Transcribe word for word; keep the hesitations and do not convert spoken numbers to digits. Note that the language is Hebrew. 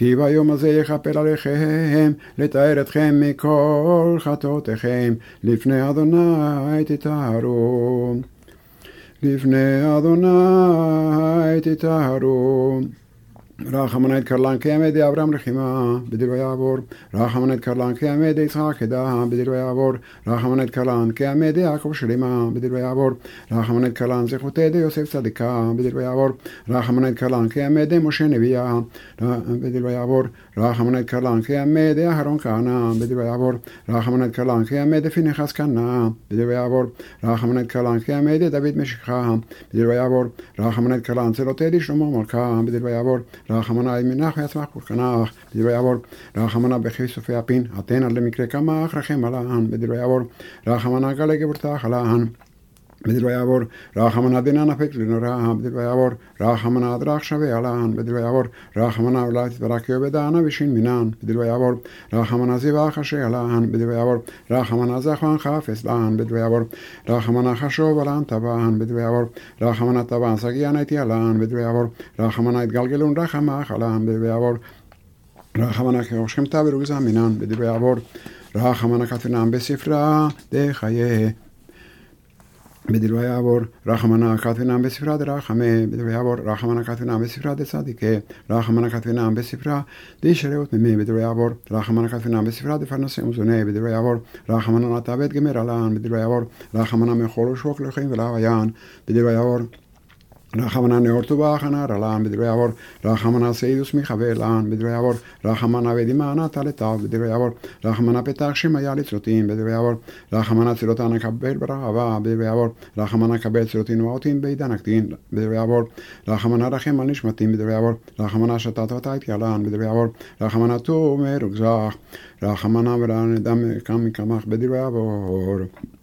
כי ביום הזה יכפר עליכם, לתאר אתכם מכל חטאותיכם, לפני אדוני תטהרו. לפני אדוני תטהרו. רחמנא את קרלן כעמדי אברהם לחימה, בדיר ויעבור. רחמנא את קרלן כעמדי יצחק עדה, בדיר ויעבור. רחמנא את קרלן כעמדי יעקב שלמה, בדיר ויעבור. רחמנא את קרלן זכותי די יוסף צדיקה, בדיר ויעבור. רחמנא את קרלן כעמדי משה נביאה, בדיר ויעבור. רחמנא את קרלן כעמדי אהרון כהנא, בדיר ויעבור. רחמנא את קרלן כעמדי פינחס כהנא, בדיר ויעבור. רחמנא את קרלן כעמדי דוד משכחה, בדיר ויעבור. רחמנא את קרלן צלותי די שלמה מלכה, בדיר ויעבור. רחמנא מנח ויצמח פורקנח, בדיר ויעבור. רחמנא בכי סופי הפין, התנא למקרה קמח, רחם עלן, בדיר ויעבור. רחמנא גלי גבורתך עלן, בדיר ויעבור. רחמנא דינא נפק לנורא, בדיר ויעבור. רחמנא דרך שווה עלן, בדיר ויעבור. רחמנא אולי תתברך יעבדנה ושין מינן, בדיר ויעבור. רחמנא זיווה חשי עלן, בדיר ויעבור. רחמנא זכוון חפש לן, בדיר ויעבור. רחמנא חשוב עלן טבען, בדיר ויעבור. רחמנא טבען סגיען איתי עלן, בדיר ויעבור. רחמנא התגלגלון רחמך עלן, בדיר ויעבור. רחמנא כראשכם ברוגזה מינן, בדיר ויעבור. רחמנא כתבנם בספרה דחיי, בדיר ויעבור. רחמנא כתבנם בספרה דרחמי, בדיר ויעבור. רחמנא כתבנם בספרה דצדיקה, רחמנא כתבנם בספרה דישריות ממי, בדיר ויעבור. רחמנא כתבנם בספרה דפרנסי ומזוני, בדיר ויעבור. רחמנא נטע בית גמר עלן, בדיר ויעבור. רחמנא מחול ושוק לחיים ולהוויין, בדיר ויעבור. רחמנא נאור טובה חנר עלן, בדיר ויעבור. רחמנא סעידוס מחווה עלן, בדיר ויעבור. רחמנא ודימנה תלתיו, בדיר ויעבור. רחמנא פתח שמיה לצלותין, בדיר ויעבור. רחמנא צלותן קבל ברחבה, בדיר ויעבור. רחמנא קבל צלותין ואותין בעידן הקטין, בדיר ויעבור. רחמנא רחם על נשמתים, בדיר ויעבור. רחמנא שתת ותאיתי עלן, בדיר ויעבור. רחמנא תומר וגזח, רחמנא ורענדם קם מקמח, בדיר ויעבור.